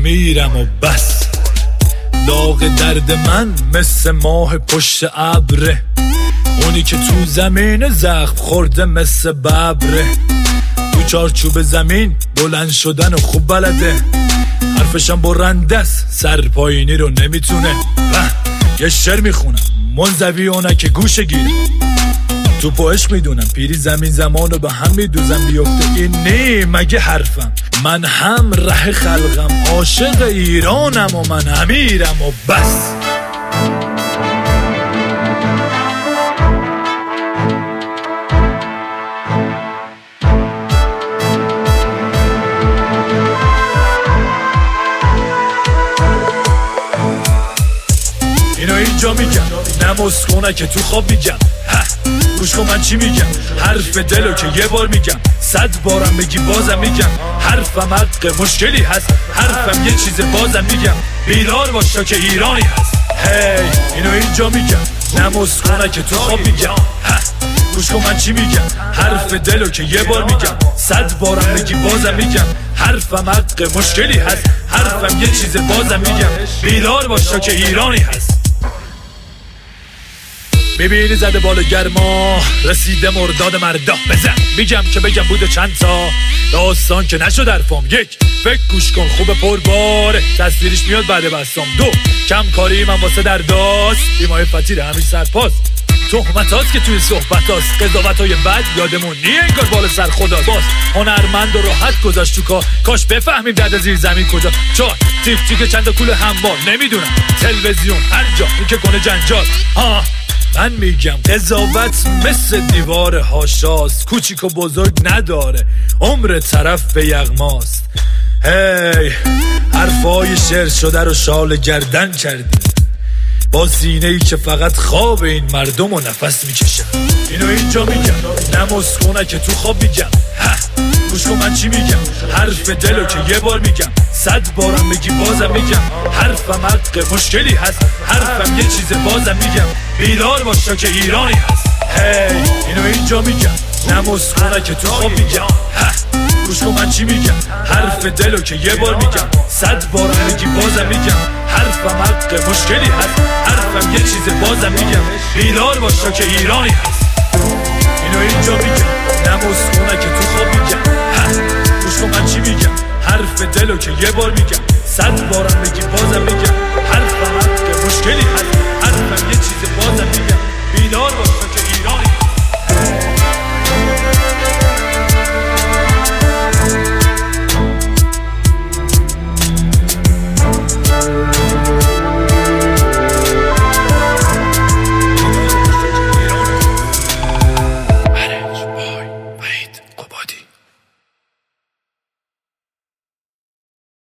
میرم و بس. داغ درد من مثل ماه پشت ابره، اونی که تو زمین زخم خورده مثل ببره. تو چارچوب زمین بلند شدن و خوب بلده، حرفشم برنده است، سر پایینی رو نمیتونه. یه شعر میخونم منزوی اونه که گوشه گیره، تو پاش میدونم پیری زمین زمانو به هم میدوزم بیفته. این نی مگه حرفم، من هم ره خلقم، عاشق ایرانم و من امیرم و بس. اینو اینجا میگم نموز که تو خواب میگم. گوش کن من چی میگم، حرف دلو که یه بار میگم، 100 بارم بگی بازم میگم. حرفم حق مشکلی هست، حرفم یه چیز بازم میگم. بیدار باشا که ایرانی هست. اینو اینجا میگم نموز که تو خواب میگم. گوش کن من چی میگم، حرف دلو که یه بار میگم، 100 بارم بگی بازم میگم. حرفم حق مشکلی هست، حرفم یه چیز بازم میگم. بیدار باشا که ایرانی هست. میبینی زده بالا گرما، رسیده مرداد مردا. بزن میگم که بگم بوده چند تا داستان که نشد حرفام. 1 فکر گوش کن خوب پرباره، تصویرش میاد بعد بستم. 2 کم کاری من واسه درداست، بیمای فتیره همین سرپاس. تهمت هاست که توی صحبت هاست، قضاوت های بد یادمون نیه انگار بالا سر خداست. باز هنرمند و راحت گذاشت تو کار، کاش بفهمیم درد زیر زمین کجا. 4 تیک تیک چند کول هموار، نمیدونم تلویزیون هر جا این که کنه جنجال. من میگم قضاوت مثل دیوار هاشاست، کوچیک و بزرگ نداره، عمر طرف به یغماست. حرفای شعر شده رو شال گردن کردی، با سینه ای که فقط خواب این مردم و نفس میکشن. اینو اینجا میگم نموز که تو خواب میگم. گوش کن من چی میگم، حرف دلو که یه بار میگم، 100 بارم بگی بازم میگم. حرفم حق مشکلی هست، حرفم یه چیز بازم میگم. بیدار باشا که ایرانی هست. اینو اینجا میگم نموز که تو خواب میگم. گوش کن من چی میگم، حرف دلو که یه بار میگم، 100 بارم بگی بازم میگم. حرفم حق مشکلی هست، حرفم یه چیز بازم میگم. بیدار باشا که ایرانی هست. اینو اینجا میگم نموز که تو خواب میگم. گوش کن من چی میگم، حرف دلو که یه بار میگم، 100 بارم بگی بازم میگم. حرفم حق مشکلی هست،